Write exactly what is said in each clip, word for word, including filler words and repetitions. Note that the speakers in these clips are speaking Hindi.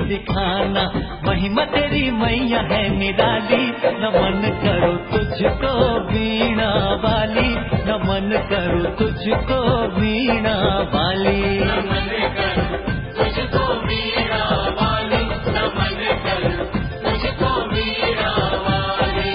दिखाना, महिमा तेरी मैया है निराली। नमन करो तुझको वीणा वाली, नमन करो तुझको वीणा वाली। नमन करो तुझको वीणा वाली, नमन करो तुझको वीणा वाली।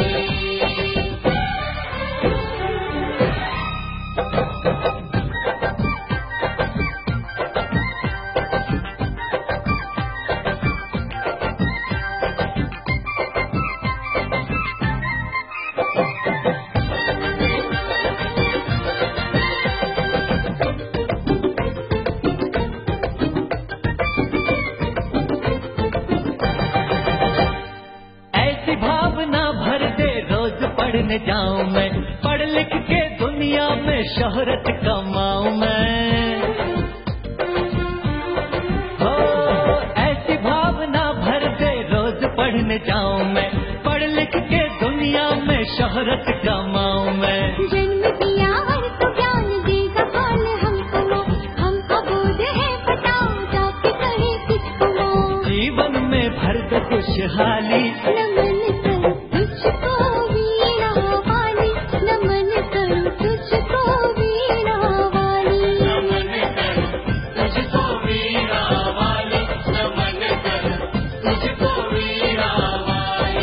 ऐसी भावना भर दे रोज पढ़ने जाऊं मैं, पढ़ लिख के दुनिया में शोहरत कमाऊं मैं। हो ऐसी भावना भर दे रोज पढ़ने जाऊं मैं, पढ़ लिख के दुनिया में शोहरत कमाऊं मैं। जन्म दिया हर तो ज्ञान देगा कौन हमको, हमको बोध है बताओ जाके कहे किसको। जीवन में भर दे खुशहाली, नमन करो तुझको वीणा वाली, नमन करो तुझको वीणा वाली। नमन करो तुझको वीणा वाली, नमन करो तुझको वीणा वाली।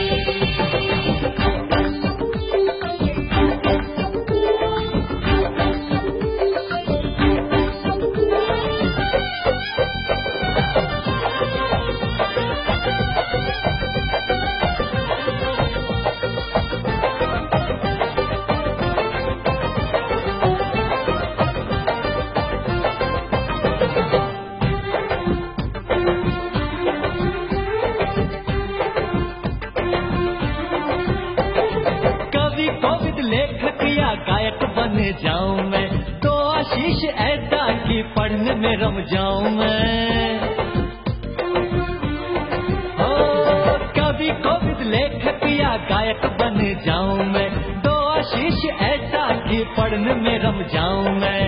कवि कोविद लेखक या गायक बन जाऊं मैं, तो आशीष ऐसा कि पढ़ने में रम जाऊं मैं। ओ कवि कोविद लेखक या गायक बन जाऊं मैं, तो आशीष ऐसा कि पढ़ने में रम जाऊं मैं।